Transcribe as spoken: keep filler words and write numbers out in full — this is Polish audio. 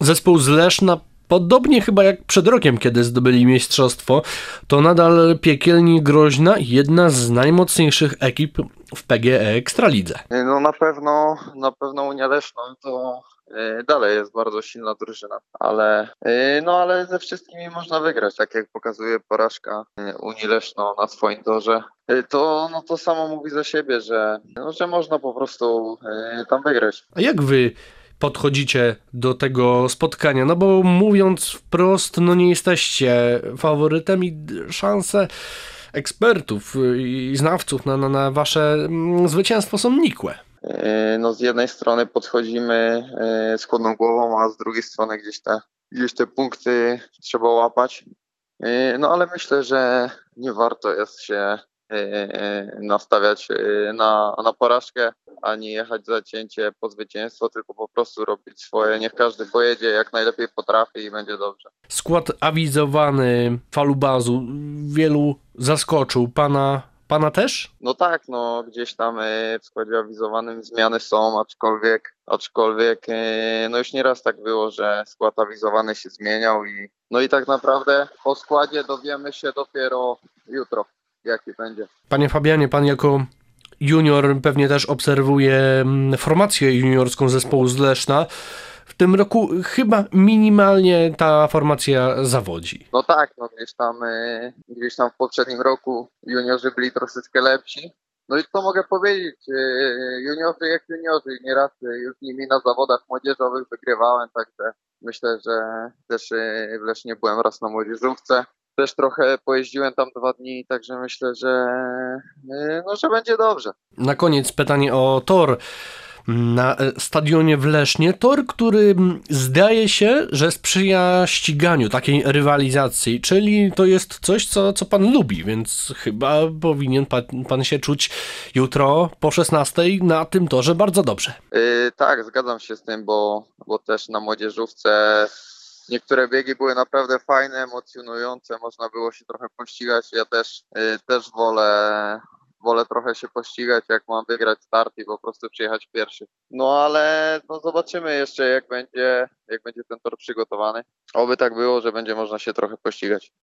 Zespół z Leszna, podobnie chyba jak przed rokiem, kiedy zdobyli mistrzostwo, to nadal piekielnie groźna i jedna z najmocniejszych ekip w P G E Ekstralidze. No na pewno, na pewno Unia Leszno to y, dalej jest bardzo silna drużyna, ale y, no ale ze wszystkimi można wygrać, tak jak pokazuje porażka y, Unii Leszno na swoim torze. Y, to no to samo mówi za siebie, że, no, że można po prostu y, tam wygrać. A jak wy podchodzicie do tego spotkania? No bo mówiąc wprost, no nie jesteście faworytem i szanse ekspertów i znawców na, na, na wasze mm, zwycięstwo są nikłe. Y, No z jednej strony podchodzimy y, z chłodną głową, a z drugiej strony gdzieś te, gdzieś te punkty trzeba łapać. Y, No ale myślę, że nie warto jest się y, y, nastawiać y, na, na porażkę, ani jechać za cięcie po zwycięstwo, tylko po prostu robić swoje. Niech każdy pojedzie jak najlepiej potrafi i będzie dobrze. Skład awizowany Falubazu wielu zaskoczył. Pana, pana też? No tak, no gdzieś tam y, w składzie awizowanym zmiany są, aczkolwiek, aczkolwiek y, no już nieraz tak było, że skład awizowany się zmieniał i no i tak naprawdę po składzie dowiemy się dopiero jutro, jaki będzie. Panie Fabianie, pan jako junior pewnie też obserwuje mm, formację juniorską zespołu z Leszna. W tym roku chyba minimalnie ta formacja zawodzi. No tak, no gdzieś tam, y, gdzieś tam w poprzednim roku juniorzy byli troszeczkę lepsi. No i co mogę powiedzieć, y, juniorzy jak juniorzy, nieraz y, już z nimi na zawodach młodzieżowych wygrywałem, także myślę, że też y, w Lesznie byłem raz na młodzieżówce. Też trochę pojeździłem tam dwa dni, także myślę, że, y, no, że będzie dobrze. Na koniec pytanie o tor na e, stadionie w Lesznie. Tor, który mm, zdaje się, że sprzyja ściganiu, takiej rywalizacji, czyli to jest coś, co, co pan lubi, więc chyba powinien pan, pan się czuć jutro po szesnastej na tym torze bardzo dobrze. Yy, tak, zgadzam się z tym, bo, bo też na młodzieżówce niektóre biegi były naprawdę fajne, emocjonujące, można było się trochę pościgać. Ja też, yy, też wolę, wolę trochę się pościgać, jak mam wygrać start i po prostu przyjechać pierwszy. No ale no, zobaczymy jeszcze, jak będzie, jak będzie ten tor przygotowany. Oby tak było, że będzie można się trochę pościgać.